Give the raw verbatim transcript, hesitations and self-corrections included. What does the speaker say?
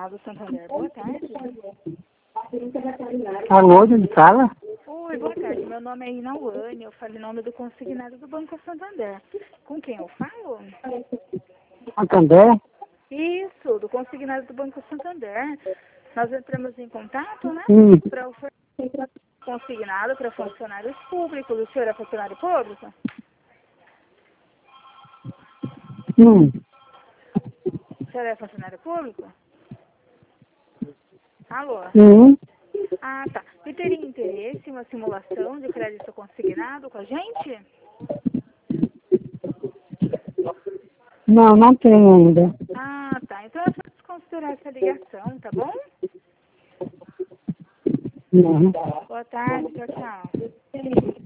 Consignado Santander. Boa tarde. Alô, de onde fala? Oi, boa tarde. Meu nome é Inauane. Eu falo em nome do Consignado do Banco Santander. Com quem eu falo? Santander? Isso, do Consignado do Banco Santander. Nós entramos em contato, né? Hum. Para oferecer consignado para funcionários públicos. O senhor é funcionário público? Hum. O senhor é funcionário público? Alô? Hum. Ah, tá. E teria interesse em uma simulação de crédito consignado com a gente? Não, não tenho ainda. Ah, tá. Então é só desconsiderar essa ligação, tá bom? Não. Boa tarde, tchau, tchau.